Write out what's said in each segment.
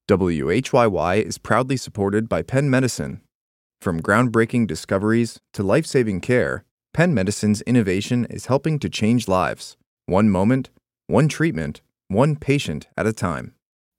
WHYY is proudly supported by Penn Medicine. From groundbreaking discoveries to life-saving care, Penn Medicine's innovation is helping to change lives, one moment, one treatment, one patient at a time.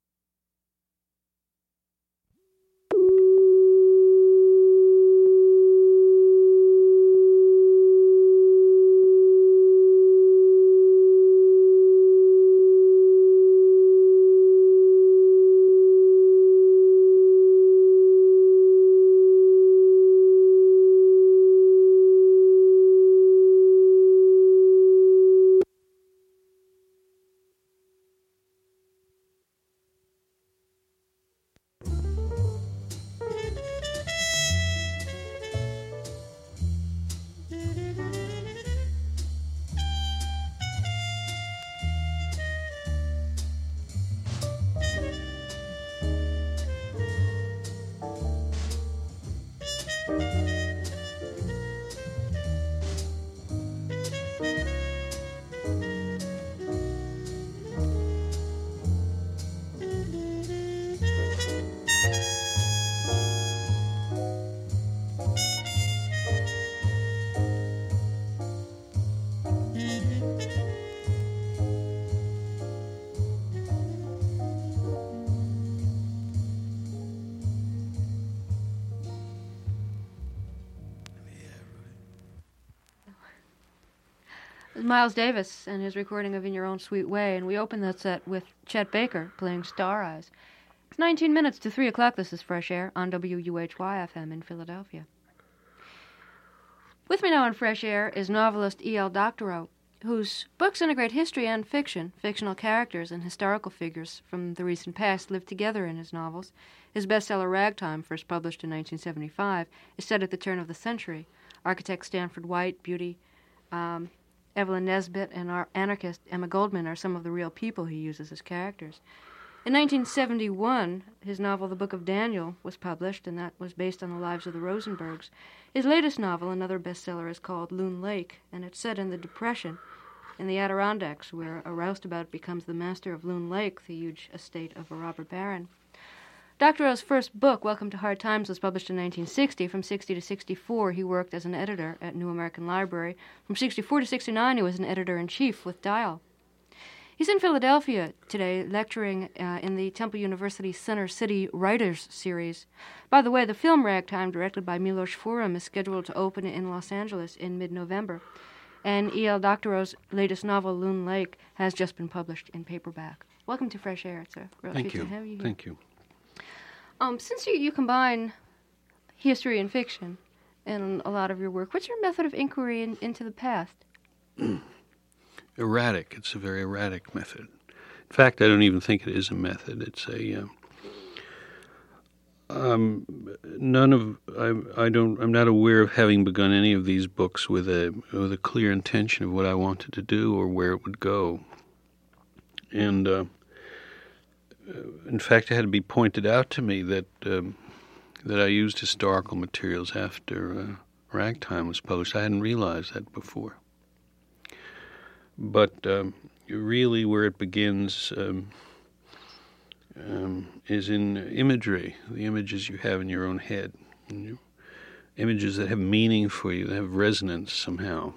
Miles Davis and his recording of In Your Own Sweet Way, and we open that set with Chet Baker playing Star Eyes. It's 19 minutes to 3 o'clock. This is Fresh Air on WUHY-FM in Philadelphia. With me now on Fresh Air is novelist E.L. Doctorow, whose books integrate history and fiction. Fictional characters and historical figures from the recent past live together in his novels. His bestseller Ragtime, first published in 1975, is set at the turn of the century. Architect Stanford White, beauty Evelyn Nesbit, and our anarchist Emma Goldman are some of the real people he uses as characters. In 1971, his novel The Book of Daniel was published, and that was based on the lives of the Rosenbergs. His latest novel, another bestseller, is called Loon Lake, and it's set in the Depression in the Adirondacks, where a roustabout becomes the master of Loon Lake, the huge estate of a robber baron. Doctorow's first book, Welcome to Hard Times, was published in 1960. From 60 to 64, he worked as an editor at New American Library. From 64 to 69, he was an editor-in-chief with Dial. He's in Philadelphia today, lecturing in the Temple University Center City Writers Series. By the way, the film Ragtime, directed by Milos Forman, is scheduled to open in Los Angeles in mid-November. And E.L. Doctorow's latest novel, Loon Lake, has just been published in paperback. Welcome to Fresh Air. It's a real treat to have you here. Thank you. Since you combine history and fiction in a lot of your work, what's your method of inquiry into the past? Erratic. It's a very erratic method. In fact, I don't even think it is a method. It's a I'm not aware of having begun any of these books with a clear intention of what I wanted to do or where it would go. And in fact, it had to be pointed out to me that I used historical materials after Ragtime was published. I hadn't realized that before. But really where it begins is in imagery, the images you have in your own head, images that have meaning for you, that have resonance somehow.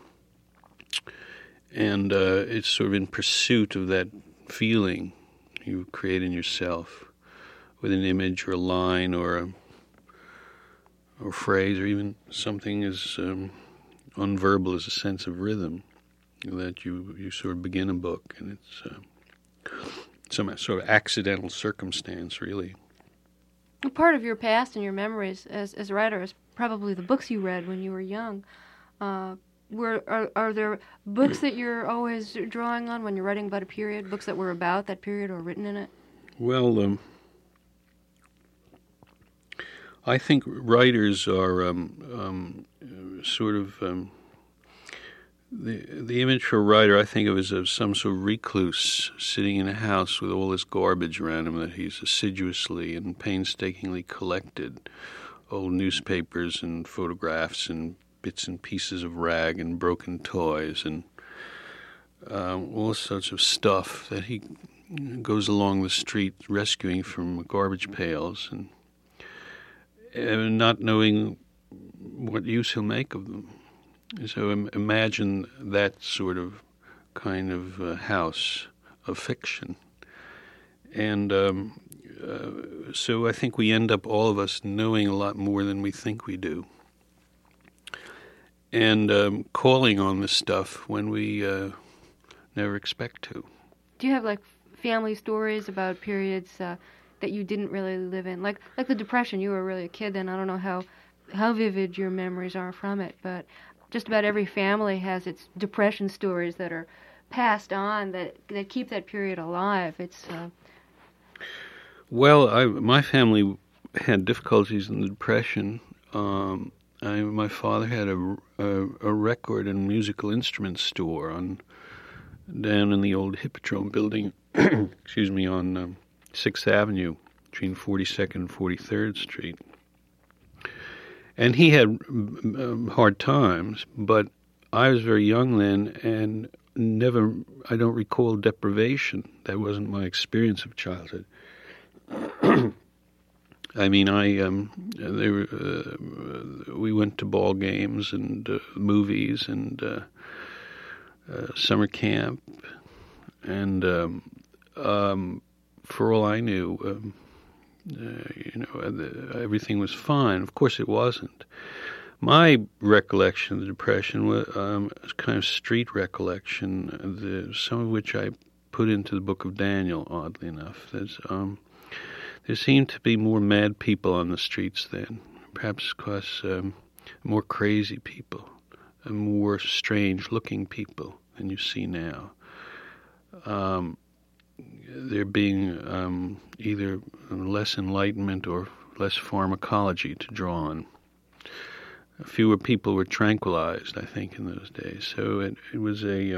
And it's sort of in pursuit of that feeling you create in yourself with an image or a line or a phrase or even something as unverbal as a sense of rhythm that you sort of begin a book, and it's some sort of accidental circumstance, really. A part of your past and your memories as a writer is probably the books you read when you were young. Are there books that you're always drawing on when you're writing about a period, books that were about that period or written in it? Well, I think writers are sort of the image for a writer I think of as some sort of recluse sitting in a house with all this garbage around him that he's assiduously and painstakingly collected, old newspapers and photographs and bits and pieces of rag and broken toys and all sorts of stuff that he goes along the street rescuing from garbage pails and not knowing what use he'll make of them. So imagine that sort of kind of house of fiction. And so I think we end up, all of us, knowing a lot more than we think we do. And calling on this stuff when we never expect to. Do you have, like, family stories about periods that you didn't really live in? Like the Depression, you were really a kid then. I don't know how vivid your memories are from it, but just about every family has its Depression stories that are passed on that keep that period alive. It's Well, my family had difficulties in the Depression. My father had a record and musical instrument store down in the old Hippodrome building, excuse me, on 6th Avenue between 42nd and 43rd Street. And he had hard times, but I was very young then and I don't recall deprivation. That wasn't my experience of childhood. I mean, we went to ball games and movies and summer camp, and for all I knew, everything was fine. Of course, it wasn't. My recollection of the Depression was kind of street recollection, some of which I put into the Book of Daniel, oddly enough. There seemed to be more mad people on the streets then, perhaps because more crazy people and more strange-looking people than you see now. There being either less enlightenment or less pharmacology to draw on. Fewer people were tranquilized, I think, in those days. So it was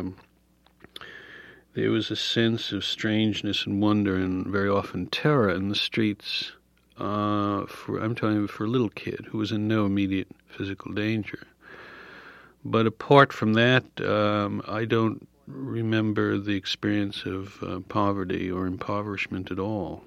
there was a sense of strangeness and wonder and very often terror in the streets I'm telling you, for a little kid who was in no immediate physical danger. But apart from that, I don't remember the experience of poverty or impoverishment at all.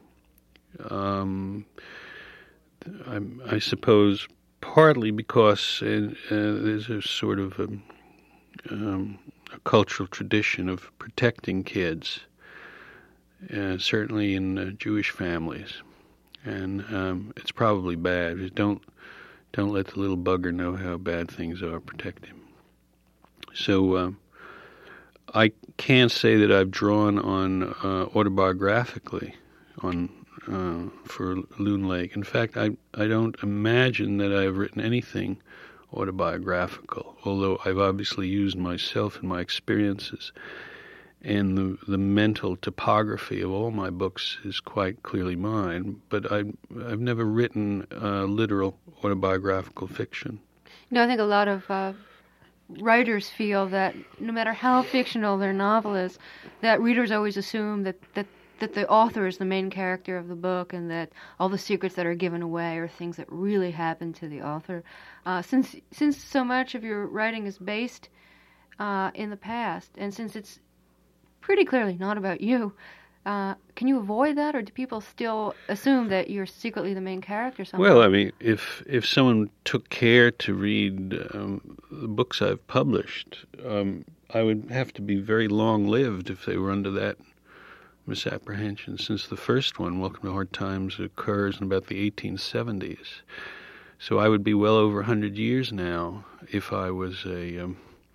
I suppose partly because there's a sort of a cultural tradition of protecting kids, certainly in Jewish families, and it's probably bad. Just don't let the little bugger know how bad things are. Protect him. So I can't say that I've drawn on autobiographically on for Loon Lake. In fact, I don't imagine that I've written anything autobiographical, although I've obviously used myself and my experiences, and the mental topography of all my books is quite clearly mine, but I've never written literal autobiographical fiction. I think a lot of writers feel that no matter how fictional their novel is, that readers always assume that the author is the main character of the book, and that all the secrets that are given away are things that really happened to the author. Since so much of your writing is based in the past, and since it's pretty clearly not about you, can you avoid that, or do people still assume that you're secretly the main character somewhere? Well, I mean, if someone took care to read the books I've published, I would have to be very long-lived if they were under that misapprehension, since the first one, Welcome to Hard Times, occurs in about the 1870s. So I would be well over 100 years now if I was a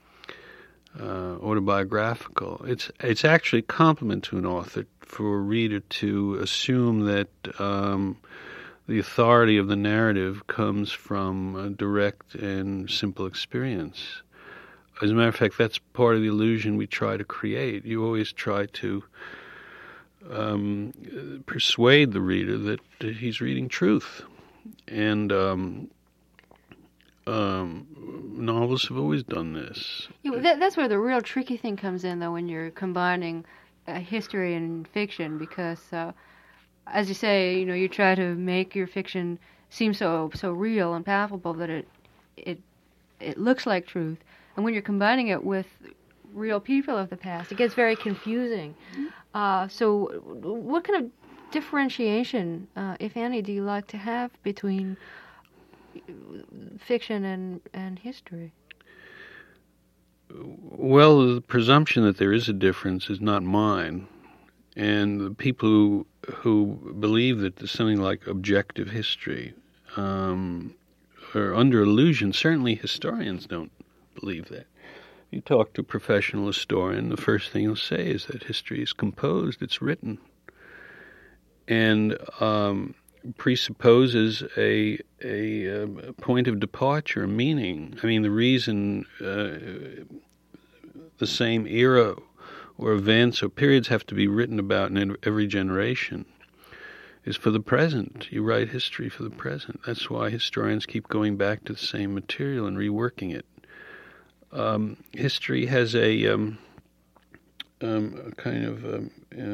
autobiographical. It's actually a compliment to an author for a reader to assume that the authority of the narrative comes from a direct and simple experience. As a matter of fact, that's part of the illusion we try to create. You always try to persuade the reader that he's reading truth. And novelists have always done this. That's where the real tricky thing comes in, though, when you're combining history and fiction, because, as you say, you try to make your fiction seem so real and palpable that it looks like truth. And when you're combining it with real people of the past, it gets very confusing. So what kind of differentiation, if any, do you like to have between fiction and history? Well, the presumption that there is a difference is not mine. And the people who believe that there's something like objective history are under illusion. Certainly historians don't believe that. You talk to a professional historian, the first thing he'll say is that history is composed, it's written, and presupposes a point of departure, a meaning. I mean, the reason the same era or events or periods have to be written about in every generation is for the present. You write history for the present. That's why historians keep going back to the same material and reworking it. History has a kind of,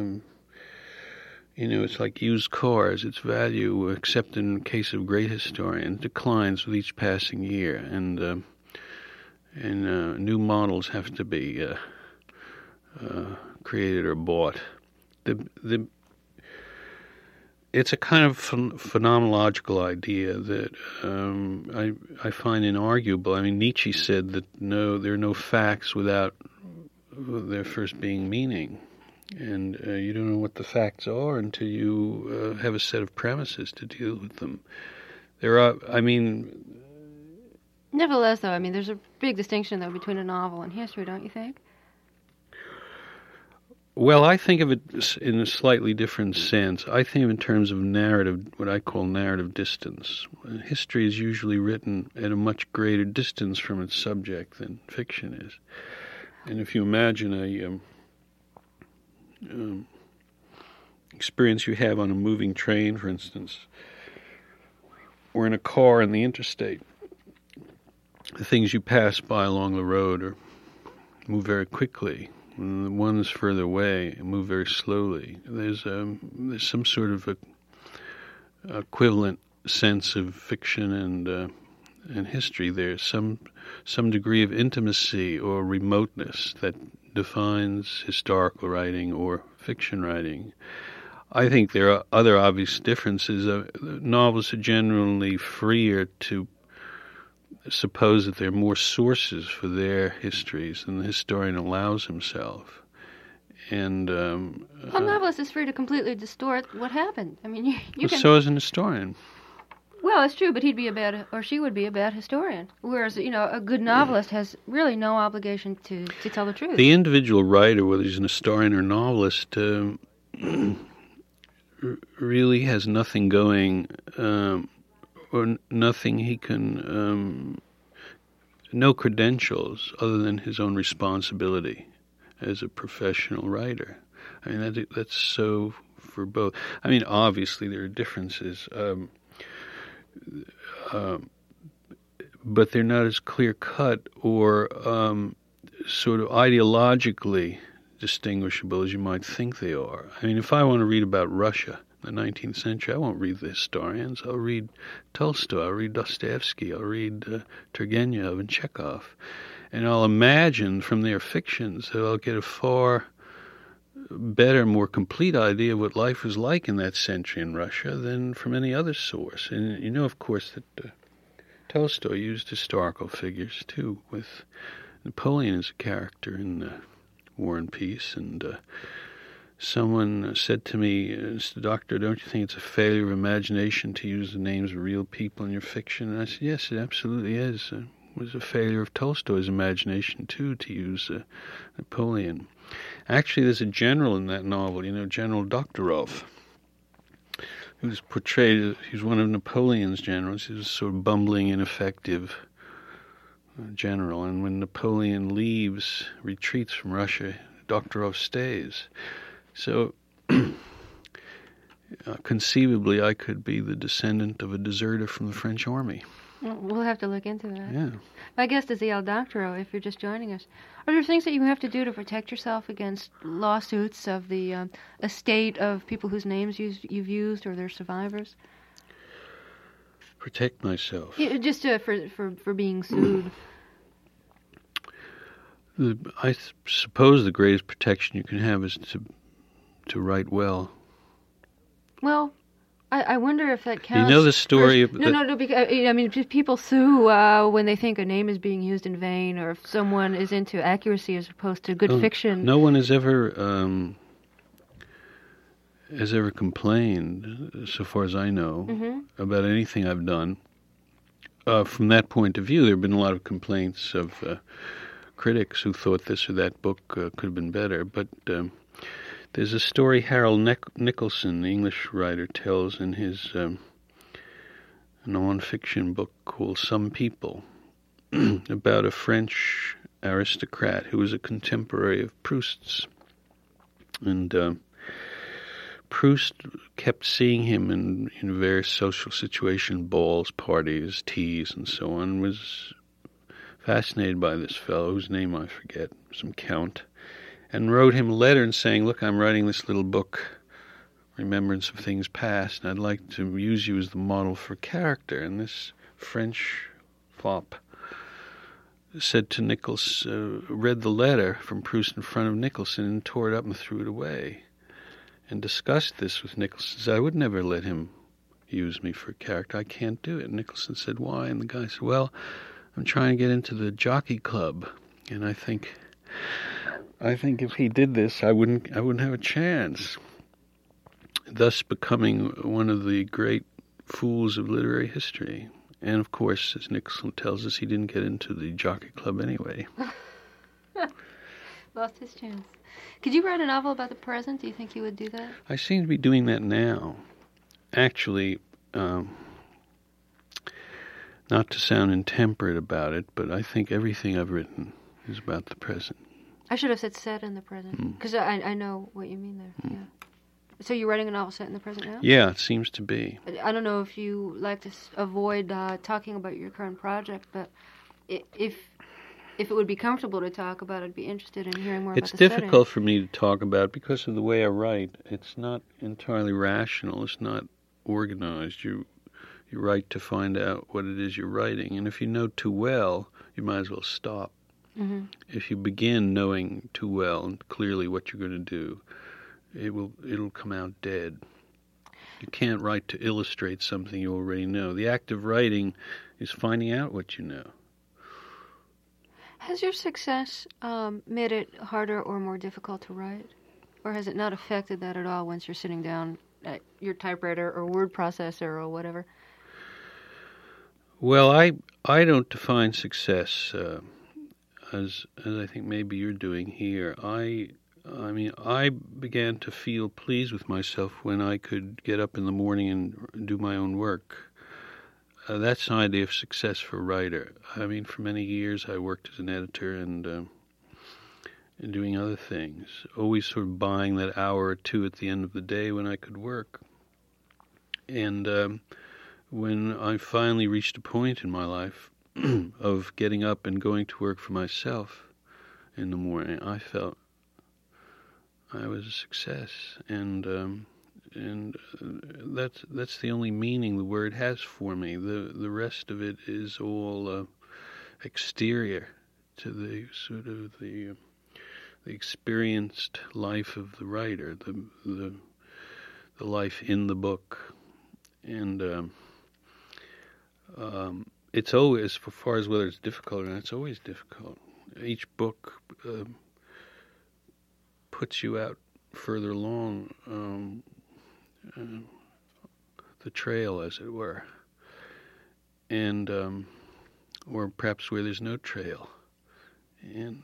it's like used cars. Its value, except in case of great historians, declines with each passing year, and new models have to be created or bought. It's a kind of phenomenological idea that I find inarguable. I mean, Nietzsche said that there are no facts without there first being meaning. And you don't know what the facts are until you have a set of premises to deal with them. Nevertheless, though, I mean, there's a big distinction, though, between a novel and history, don't you think? Well, I think of it in a slightly different sense. I think of it in terms of narrative, what I call narrative distance. History is usually written at a much greater distance from its subject than fiction is. And if you imagine a experience you have on a moving train, for instance, or in a car in the interstate, the things you pass by along the road move very quickly. And the ones further away move very slowly. There's some sort of equivalent sense of fiction and history. There's some degree of intimacy or remoteness that defines historical writing or fiction writing. I think there are other obvious differences. Novels are generally freer to suppose that there are more sources for their histories than the historian allows himself. And a novelist is free to completely distort what happened. I mean, you can. So is an historian. Well, it's true, but she would be a bad historian. Whereas, a good novelist has really no obligation to tell the truth. The individual writer, whether he's an historian or novelist, really has nothing going, or nothing he can, no credentials other than his own responsibility as a professional writer. I mean, that's so for both. I mean, obviously there are differences, but they're not as clear-cut or sort of ideologically distinguishable as you might think they are. I mean, if I want to read about Russia in the 19th century, I won't read the historians. I'll read Tolstoy, I'll read Dostoevsky, I'll read Turgenev and Chekhov. And I'll imagine from their fictions that I'll get a far better, more complete idea of what life was like in that century in Russia than from any other source. And of course, that Tolstoy used historical figures, too, with Napoleon as a character in War and Peace. And someone said to me, "Doctor, don't you think it's a failure of imagination to use the names of real people in your fiction?" And I said, "Yes, it absolutely is. It was a failure of Tolstoy's imagination, too, to use Napoleon." Actually, there's a general in that novel, General Doktorov, who's portrayed, he's one of Napoleon's generals. He's a sort of bumbling, ineffective general. And when Napoleon retreats from Russia, Doktorov stays. So, conceivably, I could be the descendant of a deserter from the French army. We'll have to look into that. Yeah. My guest is E.L. Doctorow, if you're just joining us. Are there things that you have to do to protect yourself against lawsuits of the estate of people whose names you've used or their survivors? Protect myself? Yeah, just for being sued. I suppose the greatest protection you can have is to write well. Well, I wonder if that counts. You know the story of... No, because, I mean, people sue when they think a name is being used in vain, or if someone is into accuracy as opposed to good fiction. No one has ever complained, so far as I know, about anything I've done. From that point of view, there have been a lot of complaints of critics who thought this or that book could have been better, but there's a story Harold Nicolson, the English writer, tells in his non-fiction book called Some People, about a French aristocrat who was a contemporary of Proust's. And Proust kept seeing him in various social situations, balls, parties, teas, and so on, was fascinated by this fellow, whose name I forget, some count, and wrote him a letter and saying, look, I'm writing this little book, Remembrance of Things Past, and I'd like to use you as the model for character. And this French fop said to Nichols, read the letter from Proust in front of Nicholson and tore it up and threw it away, and discussed this with Nicholson. Said, I would never let him use me for character. I can't do it. And Nicholson said, why? And the guy said, well, I'm trying to get into the Jockey Club, and I think if he did this, I wouldn't have a chance. Thus becoming one of the great fools of literary history. And of course, as Nicholson tells us, he didn't get into the Jockey Club anyway. Lost his chance. Could you write a novel about the present? Do you think you would do that? I seem to be doing that now. Actually, not to sound intemperate about it, but I think everything I've written is about the present. I should have said set in the present, because I know what you mean there. Yeah. So you're writing a novel set in the present now? Yeah, it seems to be. I don't know if you like to avoid talking about your current project, but if it would be comfortable to talk about it, I'd be interested in hearing more about the setting. It's difficult for me to talk about because of the way I write. It's not entirely rational. It's not organized. You write to find out what it is you're writing, and if you know too well, you might as well stop. Mm-hmm. If you begin knowing too well and clearly what you're going to do, it'll come out dead. You can't write to illustrate something you already know. The act of writing is finding out what you know. Has your success made it harder or more difficult to write? Or has it not affected that at all once you're sitting down at your typewriter or word processor or whatever? Well, I don't define success as I think maybe you're doing here. I mean, I began to feel pleased with myself when I could get up in the morning and do my own work. That's an idea of success for a writer. I mean, for many years I worked as an editor and doing other things, always sort of buying that hour or two at the end of the day when I could work. And when I finally reached a point in my life of getting up and going to work for myself in the morning, I felt I was a success, and that's the only meaning the word has for me. The rest of it is all exterior to the sort of the experienced life of the writer, the life in the book, and it's always, as far as whether it's difficult or not, it's always difficult. Each book puts you out further along the trail, as it were, and or perhaps where there's no trail, and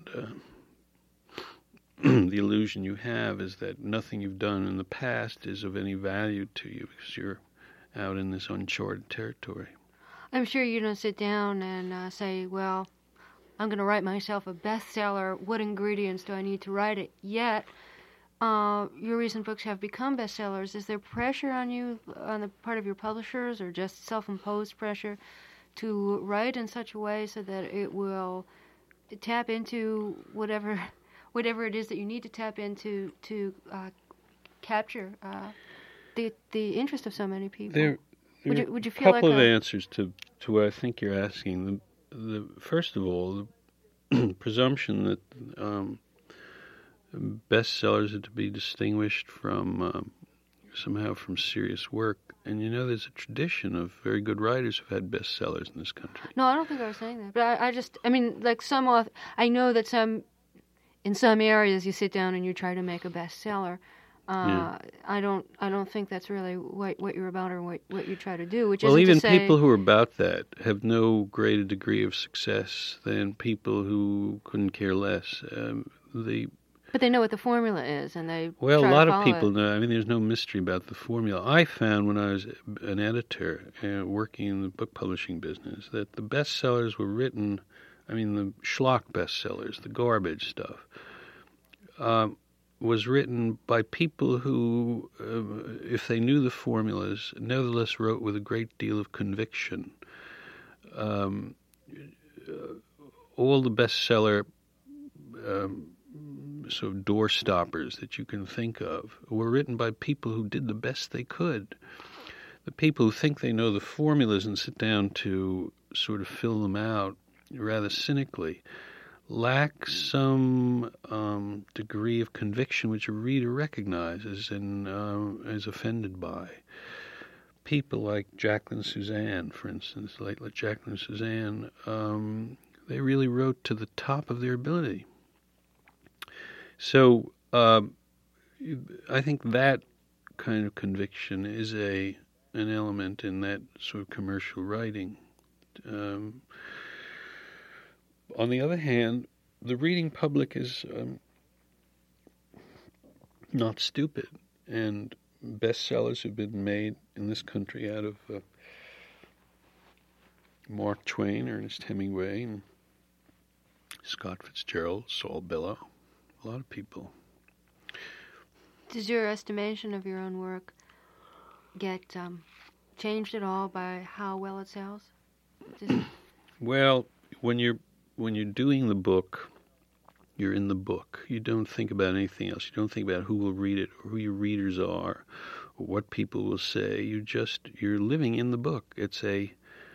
the illusion you have is that nothing you've done in the past is of any value to you because you're out in this uncharted territory. I'm sure you don't sit down and say, well, I'm going to write myself a bestseller. What ingredients do I need to write it? Yet, your recent books have become bestsellers. Is there pressure on you on the part of your publishers, or just self-imposed pressure to write in such a way so that it will tap into whatever it is that you need to tap into to capture the interest of so many people? Would you feel like a couple of answers to what I think you're asking. The first of all, the presumption that bestsellers are to be distinguished from somehow from serious work. And there's a tradition of very good writers who've had bestsellers in this country. No, I don't think I was saying that. But I mean, like I know that in some areas you sit down and you try to make a bestseller. Yeah. I don't think that's really what you're about or what you try to do. Which well, isn't even to say, people who are about that have no greater degree of success than people who couldn't care less. But they know what the formula is, and they Well, try a lot to of follow people it. know. I mean, there's no mystery about the formula. I found when I was an editor working in the book publishing business that the bestsellers were written, the schlock bestsellers, the garbage stuff, was written by people who, if they knew the formulas, nevertheless wrote with a great deal of conviction. All the bestseller sort of door stoppers that you can think of were written by people who did the best they could. The people who think they know the formulas and sit down to sort of fill them out rather cynically lack some degree of conviction which a reader recognizes and is offended by. People like Jacqueline Suzanne, for instance, late Jacqueline Suzanne, they really wrote to the top of their ability. So I think that kind of conviction is an element in that sort of commercial writing. On the other hand, the reading public is not stupid, and bestsellers have been made in this country out of Mark Twain, Ernest Hemingway, and Scott Fitzgerald, Saul Bellow. A lot of people. Does your estimation of your own work get changed at all by how well it sells? Well, when you're doing the book, you're in the book. You don't think about anything else. You don't think about who will read it or who your readers are or what people will say. You're living in the book. It's a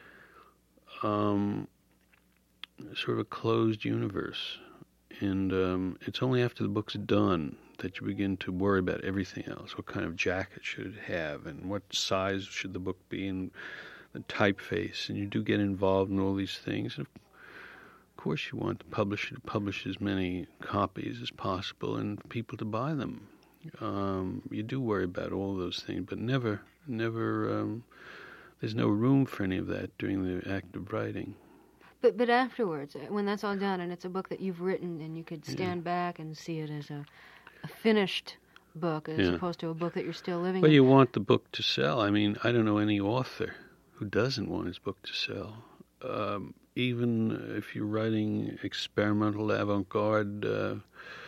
sort of a closed universe. And it's only after the book's done that you begin to worry about everything else. What kind of jacket should it have, and what size should the book be, and the typeface. And you do get involved in all these things. And of course, you want the publisher to publish as many copies as possible and people to buy them. You do worry about all those things, but never. There's no room for any of that during the act of writing. But afterwards, when that's all done and it's a book that you've written and you could stand back and see it as a finished book as opposed to a book that you're still living in. Well, you want the book to sell. I mean, I don't know any author who doesn't want his book to sell. Even if you're writing experimental avant-garde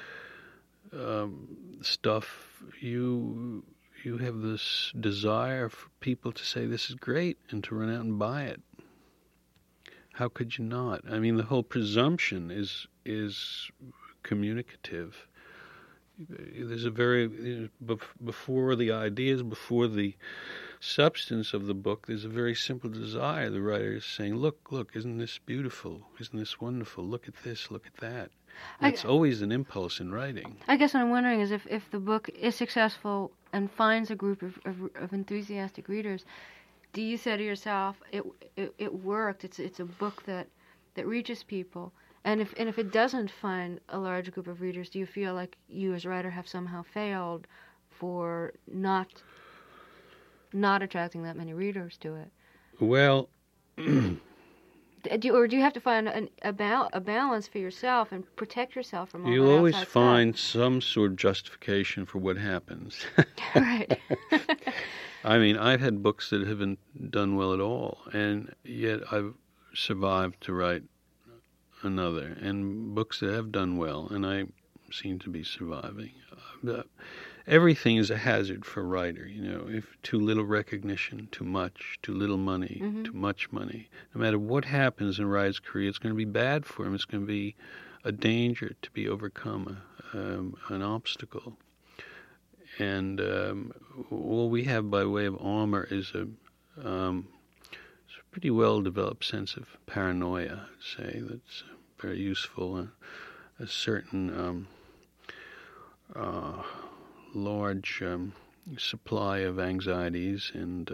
stuff, you have this desire for people to say this is great and to run out and buy it. How could you not? I mean, the whole presumption is communicative. There's before the ideas, before the substance of the book, there's a very simple desire. The writer is saying, look, isn't this beautiful? Isn't this wonderful? Look at this, look at that. That's always an impulse in writing. I guess what I'm wondering is if the book is successful and finds a group of enthusiastic readers, do you say to yourself, it worked, it's a book that reaches people, and if it doesn't find a large group of readers, do you feel like you as a writer have somehow failed for not attracting that many readers to it? Well, do you have to find a balance for yourself and protect yourself from all that? You'll always outside find some sort of justification for what happens. Right. I mean, I've had books that haven't done well at all, and yet I've survived to write another, and books that have done well, and I seem to be surviving. Everything is a hazard for a writer, if too little recognition, too much, too little money, too much money. No matter what happens in a writer's career, it's going to be bad for him. It's going to be a danger to be overcome, an obstacle. And all we have by way of armor is a pretty well-developed sense of paranoia, I'd say, that's very useful. A certain large supply of anxieties and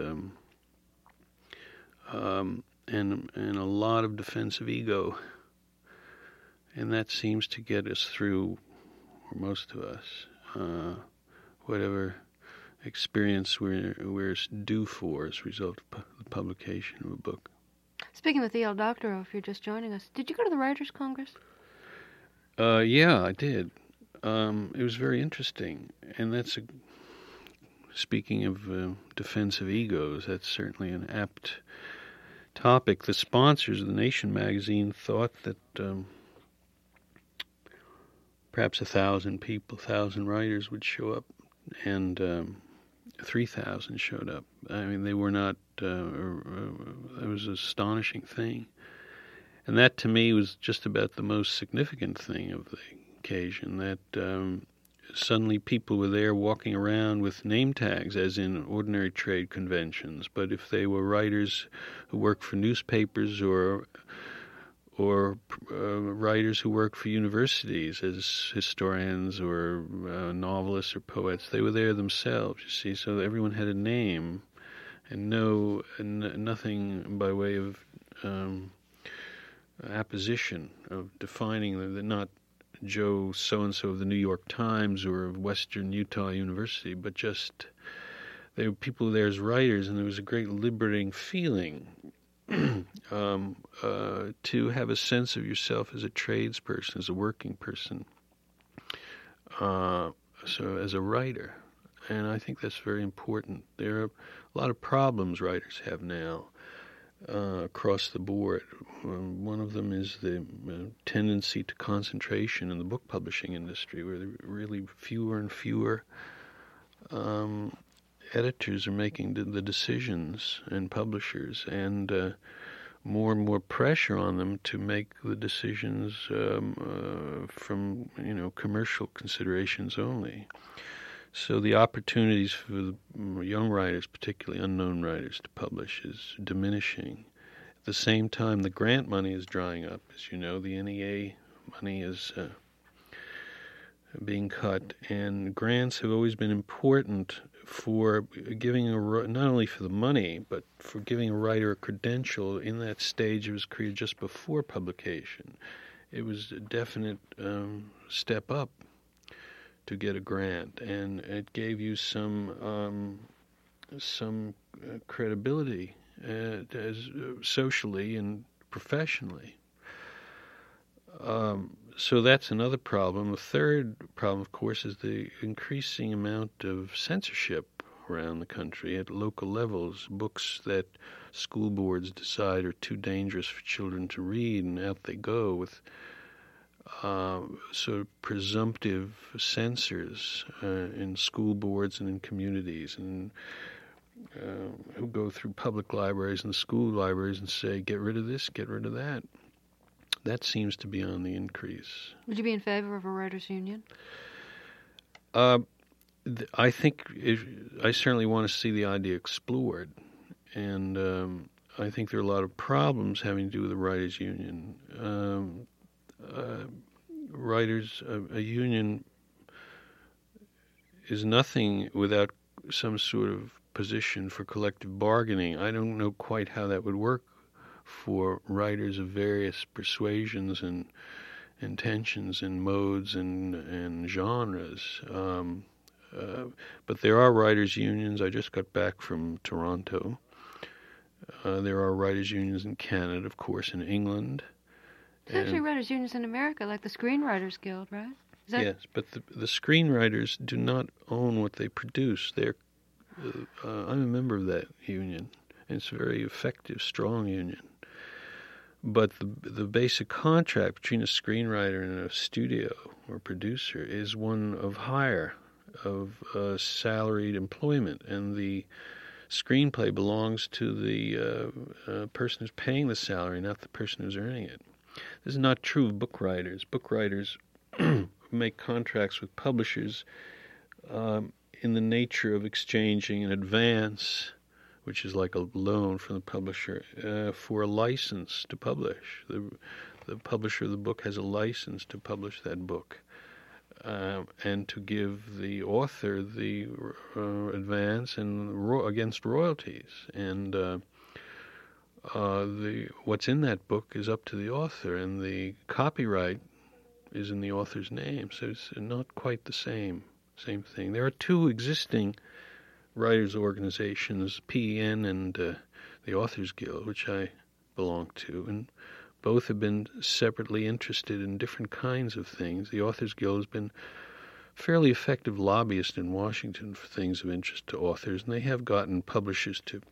a lot of defensive ego, and that seems to get us through, or most of us, whatever experience we're due for as a result of the publication of a book. Speaking with E.L. Doctorow, if you're just joining us, did you go to the Writers' Congress? Yeah, I did. It was very interesting, and speaking of defensive egos, that's certainly an apt topic. The sponsors of the Nation magazine thought that perhaps 1,000 people, 1,000 writers would show up, and 3,000 showed up. I mean, they were not. It was an astonishing thing, and that to me was just about the most significant thing of the occasion. That suddenly people were there walking around with name tags, as in ordinary trade conventions. But if they were writers who worked for newspapers or writers who worked for universities as historians or novelists or poets, they were there themselves, you see. So everyone had a name and nothing by way of apposition, of defining them. They're not Joe so-and-so of the New York Times or of Western Utah University, but just they were people there as writers, and there was a great liberating feeling to have a sense of yourself as a tradesperson, as a working person, so as a writer. And I think that's very important. There are a lot of problems writers have now across the board. One of them is the tendency to concentration in the book publishing industry, where there are really fewer and fewer editors are making the decisions, and publishers, and more and more pressure on them to make the decisions from commercial considerations only. So the opportunities for the young writers, particularly unknown writers, to publish is diminishing. At the same time, the grant money is drying up. As you know, the NEA money is being cut, and grants have always been important for giving not only for the money, but for giving a writer a credential in that stage of his career just before publication. It was a definite step up to get a grant, and it gave you some credibility as socially and professionally. So that's another problem. The third problem, of course, is the increasing amount of censorship around the country at local levels. Books that school boards decide are too dangerous for children to read, and out they go with sort of presumptive censors in school boards and in communities, and who go through public libraries and school libraries and say, get rid of this, get rid of that. That seems to be on the increase. Would you be in favor of a writers' union? I think I certainly want to see the idea explored, and I think there are a lot of problems having to do with the writers' union. A union is nothing without some sort of position for collective bargaining. I don't know quite how that would work for writers of various persuasions and intentions and modes and genres. But there are writers' unions. I just got back from Toronto. There are writers' unions in Canada, of course, in England. There's actually writers' unions in America, like the Screenwriters Guild, right? Yes, but the screenwriters do not own what they produce. I'm a member of that union. It's a very effective, strong union. But the basic contract between a screenwriter and a studio or producer is one of hire, of salaried employment, and the screenplay belongs to the person who's paying the salary, not the person who's earning it. This is not true of book writers. Book writers make contracts with publishers in the nature of exchanging an advance, which is like a loan from the publisher, for a license to publish. The publisher of the book has a license to publish that book. and to give the author the advance and against royalties. And what's in that book is up to the author, and the copyright is in the author's name, so it's not quite the same thing. There are two existing writers' organizations, PEN and the Authors Guild, which I belong to, and both have been separately interested in different kinds of things. The Authors Guild has been fairly effective lobbyist in Washington for things of interest to authors, and they have gotten publishers to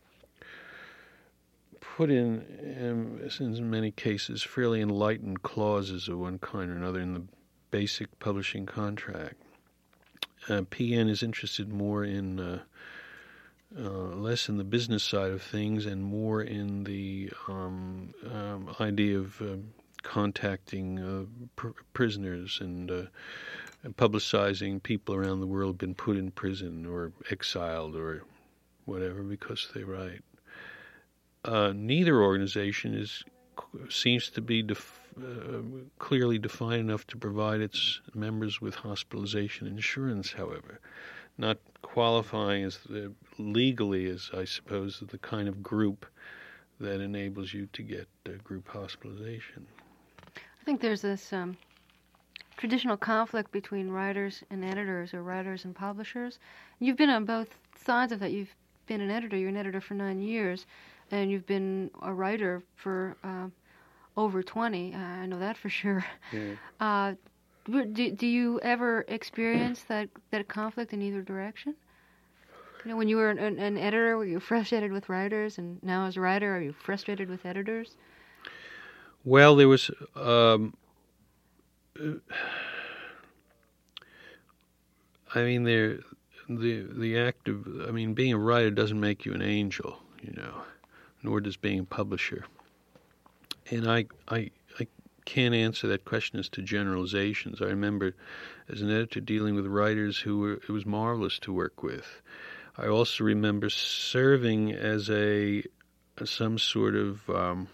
put in many cases, fairly enlightened clauses of one kind or another in the basic publishing contract. PN is interested more in less in the business side of things and more in the idea of contacting prisoners and publicizing people around the world been put in prison or exiled or whatever because they write. Neither organization seems to be clearly defined enough to provide its members with hospitalization insurance, however, not qualifying as legally as, I suppose, the kind of group that enables you to get group hospitalization. I think there's this traditional conflict between writers and editors, or writers and publishers. You've been on both sides of that. You've been an editor. You're an editor for 9 years, and you've been a writer for over 20. I know that for sure. Yeah. Do you ever experience that conflict in either direction? You know, when you were an editor, were you frustrated with writers, and now as a writer, are you frustrated with editors? Well, there was the act of, being a writer doesn't make you an angel, nor does being a publisher. And I can't answer that question as to generalizations. I remember as an editor dealing with writers it was marvelous to work with. I also remember serving as some sort of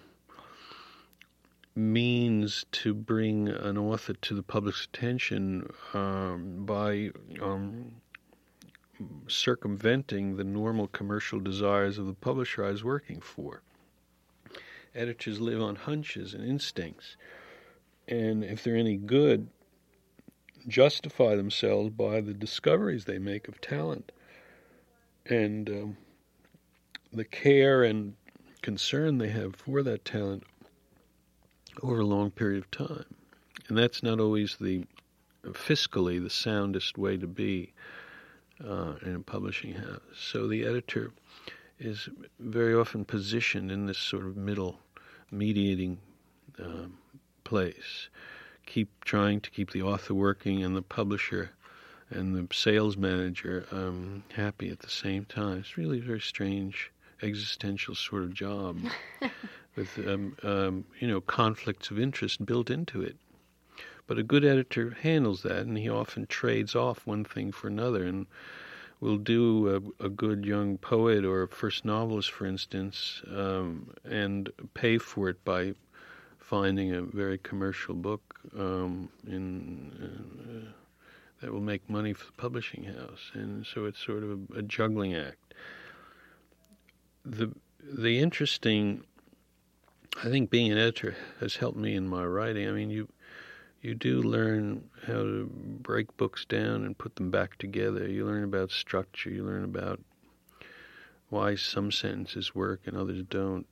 means to bring an author to the public's attention by circumventing the normal commercial desires of the publisher I was working for. Editors live on hunches and instincts, and if they're any good, justify themselves by the discoveries they make of talent and the care and concern they have for that talent over a long period of time. And that's not always fiscally the soundest way to be in a publishing house. So the editor is very often positioned in this sort of middle mediating place, trying to keep the author working and the publisher and the sales manager happy at the same time. It's really a very strange existential sort of job with conflicts of interest built into it. But a good editor handles that, and he often trades off one thing for another, and will do a good young poet or a first novelist, for instance, and pay for it by finding a very commercial book that will make money for the publishing house. And so it's sort of a juggling act. The interesting, I think being an editor has helped me in my writing. I mean, you do learn how to break books down and put them back together. You learn about structure. You learn about why some sentences work and others don't.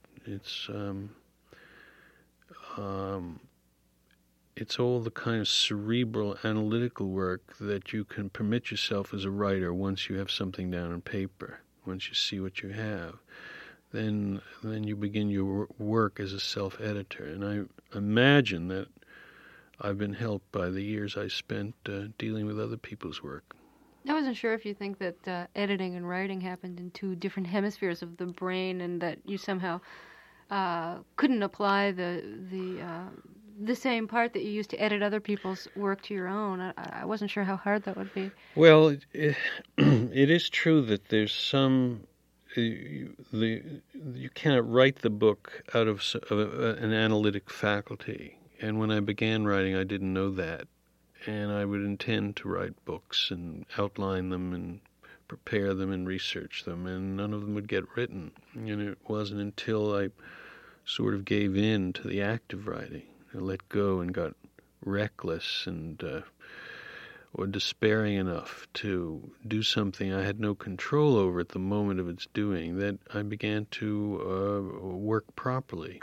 It's all the kind of cerebral, analytical work that you can permit yourself as a writer once you have something down on paper, once you see what you have. Then you begin your work as a self-editor. And I imagine that I've been helped by the years I spent dealing with other people's work. I wasn't sure if you think that editing and writing happened in two different hemispheres of the brain, and that you somehow couldn't apply the same part that you used to edit other people's work to your own. I wasn't sure how hard that would be. Well, it is true that there's some. You cannot write the book out of an analytic faculty. And when I began writing, I didn't know that. and I would intend to write books and outline them and prepare them and research them, and none of them would get written. And it wasn't until I sort of gave in to the act of writing, I let go and got reckless and or despairing enough to do something I had no control over at the moment of its doing, that I began to work properly.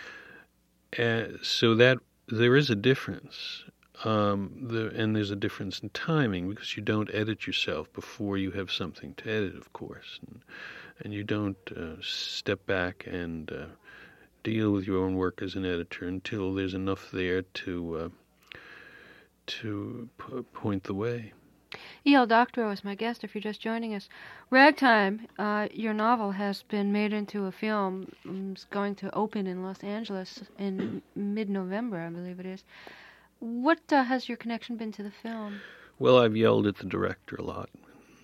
So that there is a difference, and there's a difference in timing, because you don't edit yourself before you have something to edit, of course, and you don't step back and deal with your own work as an editor until there's enough there to point the way. E.L. Doctorow is my guest if you're just joining us. Ragtime, your novel, has been made into a film. It's going to open in Los Angeles in mid-November, I believe it is. What has your connection been to the film? Well, I've yelled at the director a lot.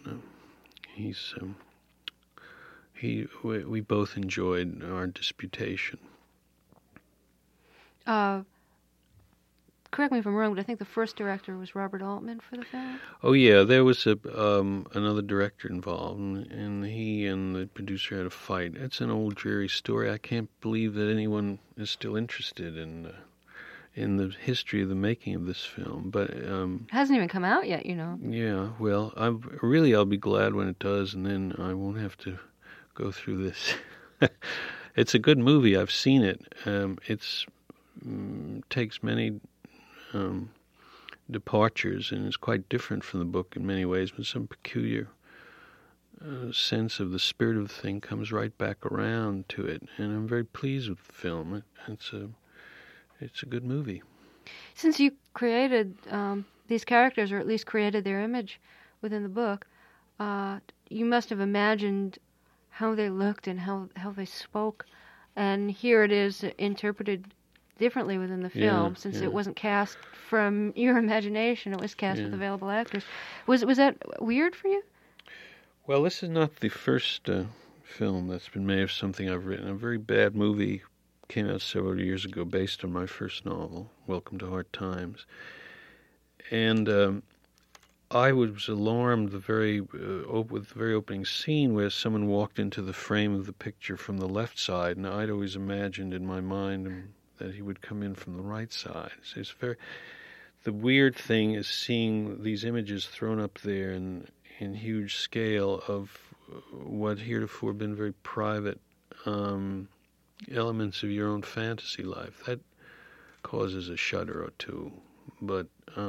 We both enjoyed our disputation. Correct me if I'm wrong, but I think the first director was Robert Altman for the film. Oh yeah, there was another director involved, and he and the producer had a fight. It's an old dreary story. I can't believe that anyone is still interested in the history of the making of this film. But it hasn't even come out yet, you know. Yeah, well, I'll be glad when it does, and then I won't have to go through this. It's a good movie. I've seen it. It's takes many departures, and it's quite different from the book in many ways, but some peculiar sense of the spirit of the thing comes right back around to it, and I'm very pleased with the film. It's a good movie. Since you created these characters, or at least created their image within the book, you must have imagined how they looked and how they spoke, and here it is interpreted differently within the film, since it wasn't cast from your imagination, it was cast with available actors. Was that weird for you? Well, this is not the first film that's been made of something I've written. A very bad movie came out several years ago based on my first novel, Welcome to Hard Times. And I was alarmed with the very opening scene where someone walked into the frame of the picture from the left side, and I'd always imagined in my mind that he would come in from the right side. So the weird thing is seeing these images thrown up there in huge scale of what heretofore have been very private elements of your own fantasy life. That causes a shudder or two. But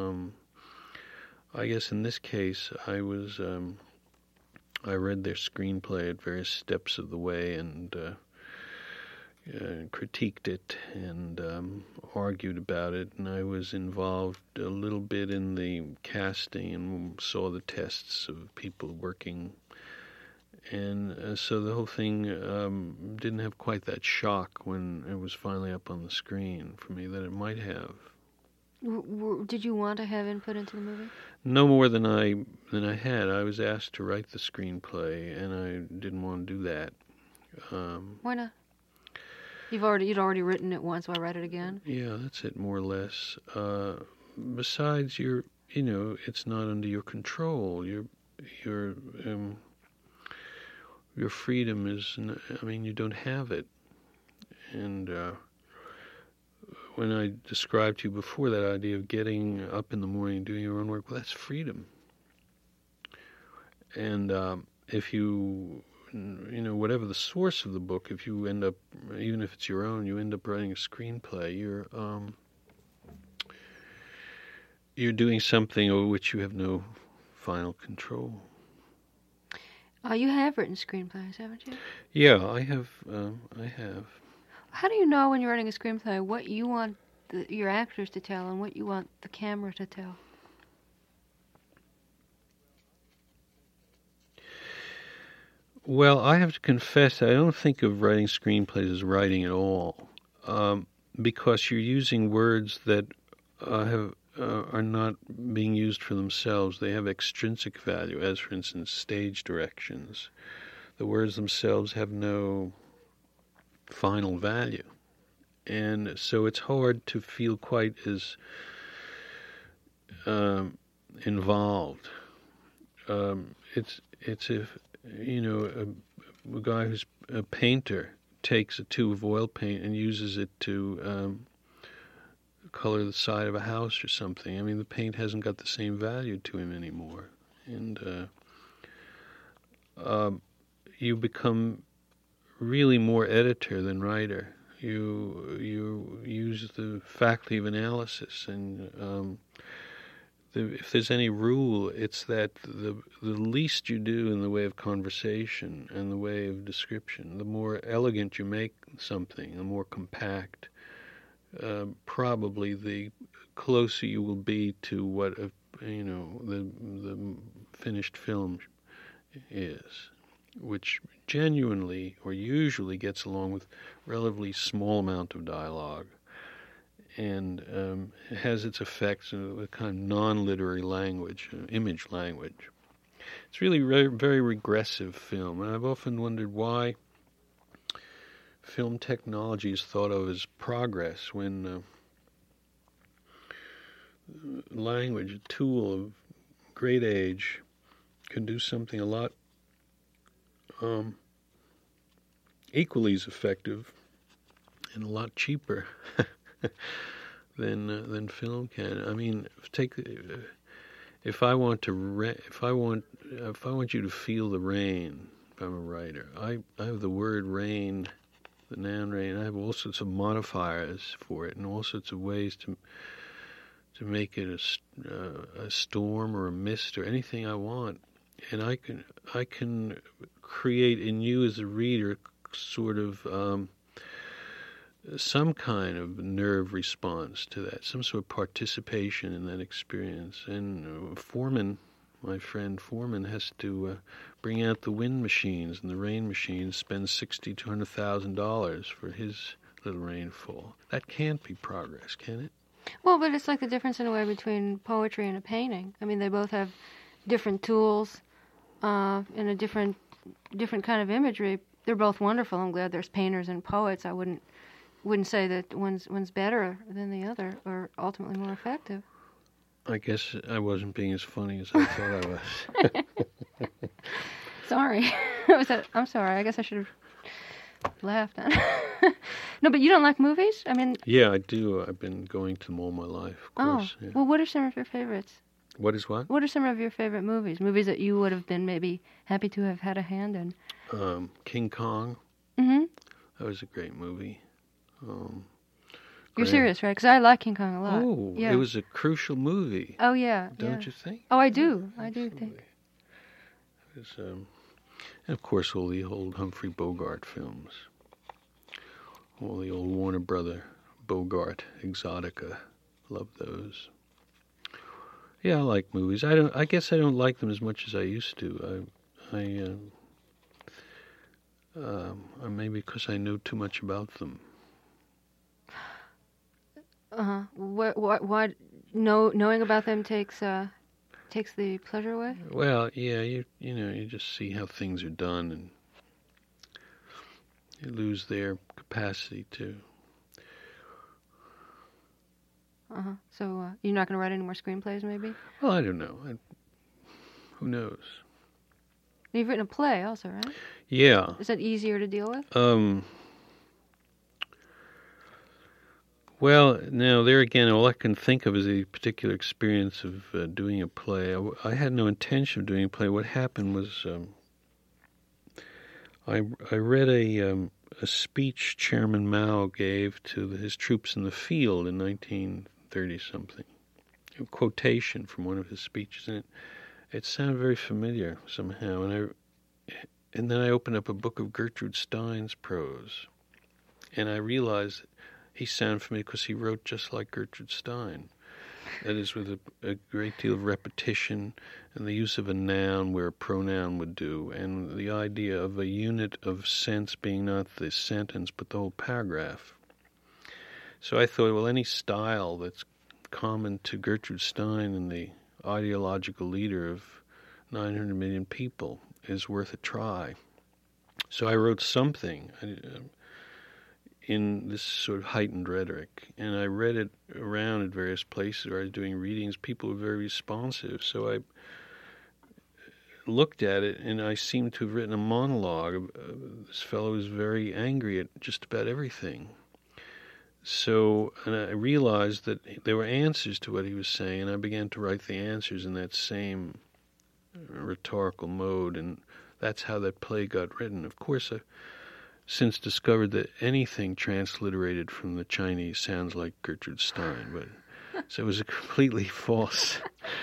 I guess in this case, I read their screenplay at various steps of the way and critiqued it and argued about it, and I was involved a little bit in the casting and saw the tests of people working, and so the whole thing didn't have quite that shock when it was finally up on the screen for me that it might have. Did you want to have input into the movie? No more than I had. I was asked to write the screenplay, and I didn't want to do that. Why not? You'd already written it once. Why write it again? Yeah, that's it, more or less. Besides, it's not under your control. Your freedom is. You don't have it. And when I described to you before that idea of getting up in the morning, doing your own work, well, that's freedom. And if you whatever the source of the book, if you end up, even if it's your own, you end up writing a screenplay, you're doing something over which you have no final control. You have written screenplays, haven't you? Yeah, I have. How do you know when you're writing a screenplay what you want your actors to tell and what you want the camera to tell? Well, I have to confess, I don't think of writing screenplays as writing at all, because you're using words that are not being used for themselves. They have extrinsic value, as, for instance, stage directions. The words themselves have no final value. And so it's hard to feel quite as involved. It's if a guy who's a painter takes a tube of oil paint and uses it to color the side of a house or something. I mean, the paint hasn't got the same value to him anymore, and you become really more editor than writer. You use the faculty of analysis, and if there's any rule, it's that the least you do in the way of conversation and the way of description, the more elegant you make something, the more compact, probably the closer you will be to what the finished film is, which genuinely or usually gets along with relatively small amount of dialogue, and has its effects in a kind of non-literary language, image language. It's really very, very regressive film, and I've often wondered why film technology is thought of as progress when language, a tool of great age, can do something a lot equally as effective and a lot cheaper than film can. I mean, if I want you to feel the rain, if I'm a writer, I have the word rain, the noun rain. I have all sorts of modifiers for it and all sorts of ways to make it a storm or a mist or anything I want, and I can create in you as a reader sort of some kind of nerve response to that, some sort of participation in that experience. And Foreman, my friend Foreman, has to bring out the wind machines and the rain machines, spend $60,000 to $100,000 for his little rainfall. That can't be progress, can it? Well, but it's like the difference in a way between poetry and a painting. I mean, they both have different tools and a different kind of imagery. They're both wonderful. I'm glad there's painters and poets. I wouldn't say that one's better than the other or ultimately more effective. I guess I wasn't being as funny as I thought I was. Sorry. I'm sorry. I guess I should have laughed. No, but you don't like movies? I mean... Yeah, I do. I've been going to them all my life, of course. Oh, yeah. Well, what are some of your favorites? What is what? What are some of your favorite movies? Movies that you would have been maybe happy to have had a hand in? King Kong. Mm-hmm. That was a great movie. You're serious, right? Because I like King Kong a lot. Oh, yeah. It was a crucial movie. Oh, yeah. Don't you think? Oh, I do. I do think. It was, and of course, all the old Humphrey Bogart films. All the old Warner Brother Bogart Exotica. Love those. Yeah, I like movies. I guess I don't like them as much as I used to. Maybe because I know too much about them. What? Knowing about them takes the pleasure away? Well, yeah, you just see how things are done, and you lose their capacity to. So you're not going to write any more screenplays, maybe? Well, I don't know. Who knows? You've written a play also, right? Yeah. Is that easier to deal with? Well, now, there again, all I can think of is a particular experience of doing a play. I had no intention of doing a play. What happened was I read a speech Chairman Mao gave to his troops in the field in 1930-something, a quotation from one of his speeches, and it sounded very familiar somehow. And then I opened up a book of Gertrude Stein's prose, and I realized he sounded familiar because he wrote just like Gertrude Stein. That is, with a great deal of repetition and the use of a noun where a pronoun would do, and the idea of a unit of sense being not the sentence but the whole paragraph. So I thought, well, any style that's common to Gertrude Stein and the ideological leader of 900 million people is worth a try. So I wrote something. in this sort of heightened rhetoric. And I read it around at various places where I was doing readings. People were very responsive. So I looked at it, and I seemed to have written a monologue. This fellow was very angry at just about everything. So, and I realized that there were answers to what he was saying, and I began to write the answers in that same rhetorical mode, and that's how that play got written. Of course, I've since discovered that anything transliterated from the Chinese sounds like Gertrude Stein, but so it was a completely false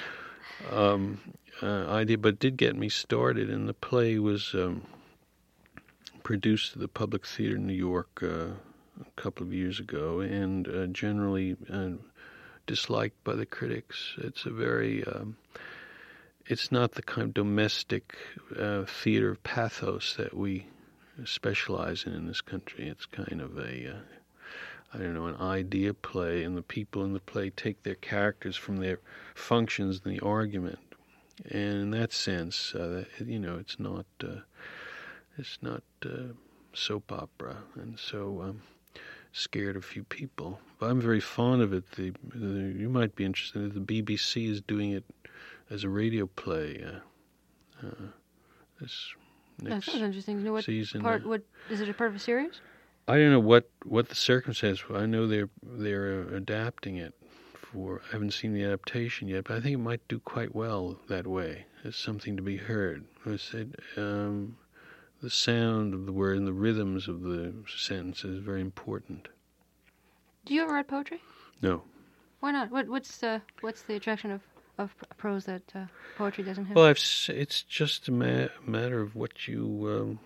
idea, but did get me started. And the play was produced at the Public Theater in New York a couple of years ago, and generally disliked by the critics. It's a very it's not the kind of domestic theater of pathos that we specialize in this country. It's kind of a, an idea play, and the people in the play take their characters from their functions in the argument. And in that sense, it's not soap opera, and so scared a few people. But I'm very fond of it. You might be interested. The BBC is doing it as a radio play this next that sounds interesting. You know what season. What is it? A part of a series? I don't know what the circumstance. I know they're adapting it. I haven't seen the adaptation yet, but I think it might do quite well that way. It's something to be heard. I said the sound of the word and the rhythms of the sentence is very important. Do you ever read poetry? No. Why not? What's the attraction of prose that poetry doesn't have? Well, it's just a matter of what you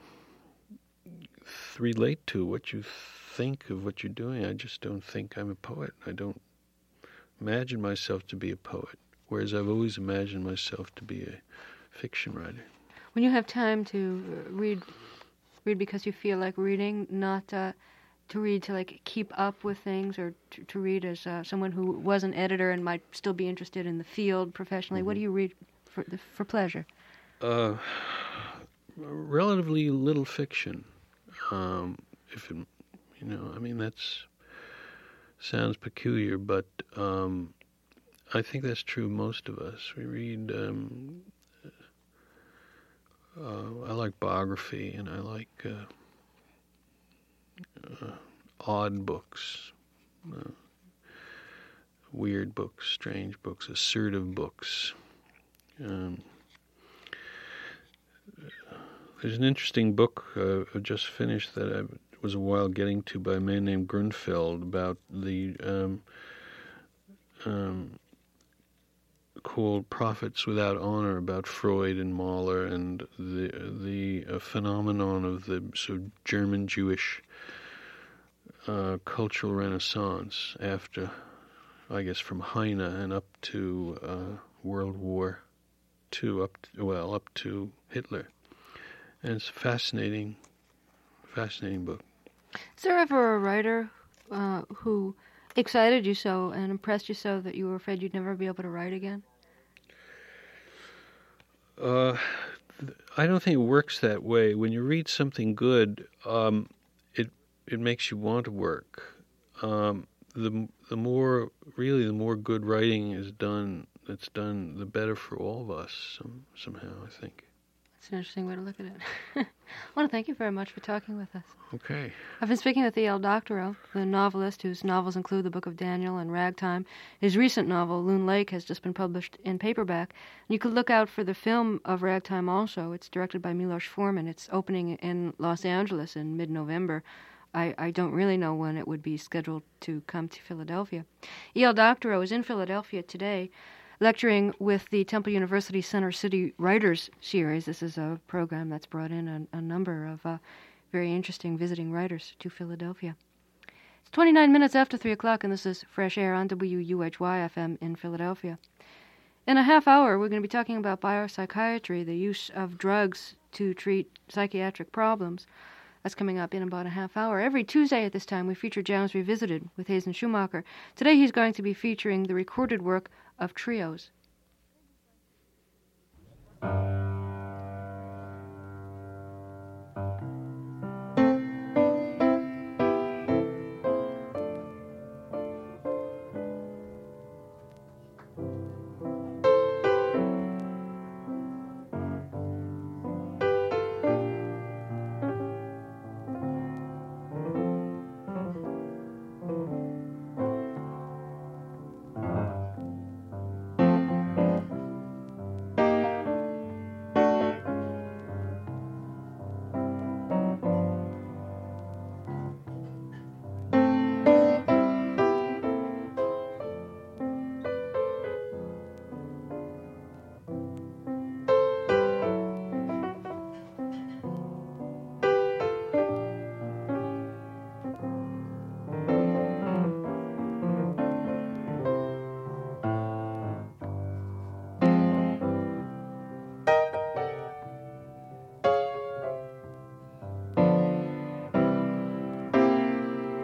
relate to, what you think of what you're doing. I just don't think I'm a poet. I don't imagine myself to be a poet, whereas I've always imagined myself to be a fiction writer. When you have time to read because you feel like reading, not to read to like keep up with things, or to read as someone who was an editor and might still be interested in the field professionally. Mm-hmm. What do you read for pleasure? Relatively little fiction. If it, that's sounds peculiar, but I think that's true of most of us. We read. I like biography, and I like odd books, weird books, strange books, assertive books. There's an interesting book I just finished that I was a while getting to by a man named Grunfeld about the called Prophets Without Honor, about Freud and Mahler and the phenomenon of the sort of German Jewish cultural renaissance after, I guess, from Heine and up to World War II, up to Hitler. And it's a fascinating book. Is there ever a writer who excited you so and impressed you so that you were afraid you'd never be able to write again? I don't think it works that way. When you read something good, it makes you want to work. The more good writing that's done, the better for all of us. Somehow, I think. That's an interesting way to look at it. I want to thank you very much for talking with us. Okay. I've been speaking with E.L. Doctorow, the novelist whose novels include The Book of Daniel and Ragtime. His recent novel, Loon Lake, has just been published in paperback. And you could look out for the film of Ragtime also. It's directed by Milos Forman. It's opening in Los Angeles in mid-November. I don't really know when it would be scheduled to come to Philadelphia. E.L. Doctorow is in Philadelphia today, lecturing with the Temple University Center City Writers Series. This is a program that's brought in a number of very interesting visiting writers to Philadelphia. It's 29 minutes after 3 o'clock, and this is Fresh Air on WUHY-FM in Philadelphia. In a half hour, we're going to be talking about biopsychiatry, the use of drugs to treat psychiatric problems. That's coming up in about a half hour. Every Tuesday at this time, we feature Jazz Revisited with Hazen Schumacher. Today he's going to be featuring the recorded work of trios.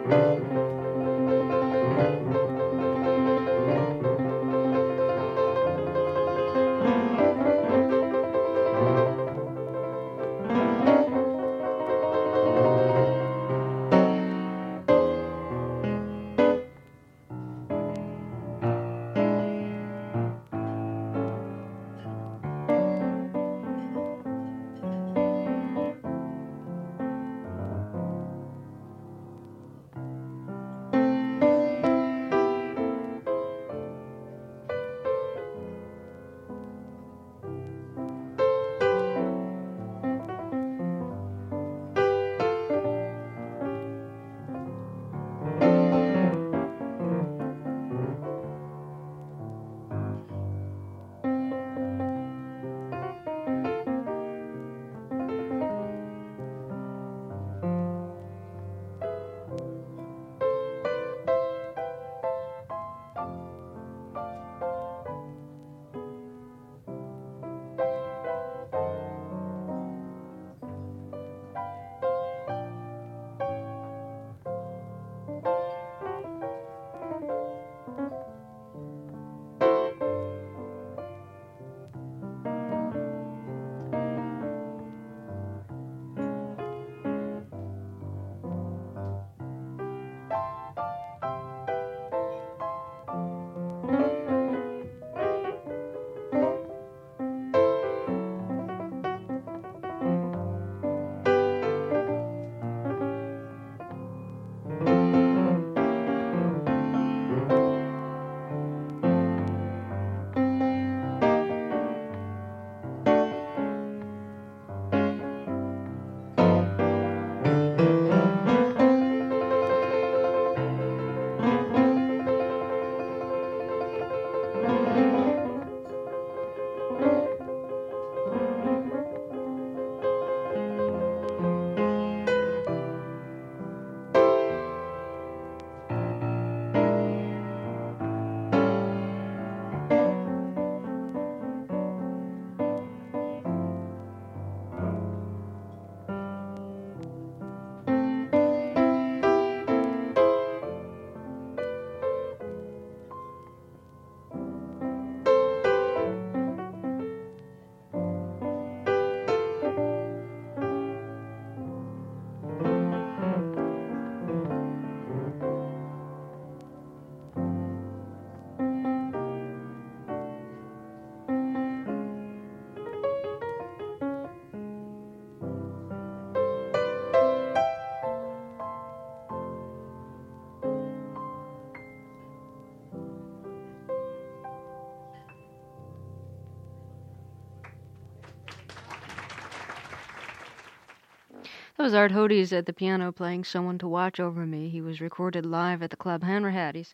That was Art Hodes at the piano playing Someone to Watch Over Me. He was recorded live at the Club Hanratties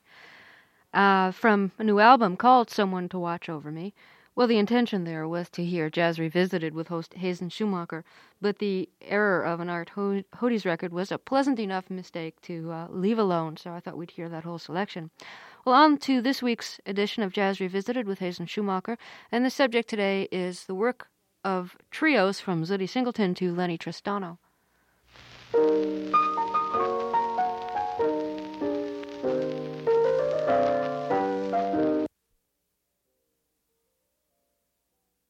from a new album called Someone to Watch Over Me. Well, the intention there was to hear Jazz Revisited with host Hazen Schumacher, but the error of an Art Hodes record was a pleasant enough mistake to leave alone, so I thought we'd hear that whole selection. Well, on to this week's edition of Jazz Revisited with Hazen Schumacher, and the subject today is the work of trios from Zutty Singleton to Lenny Tristano.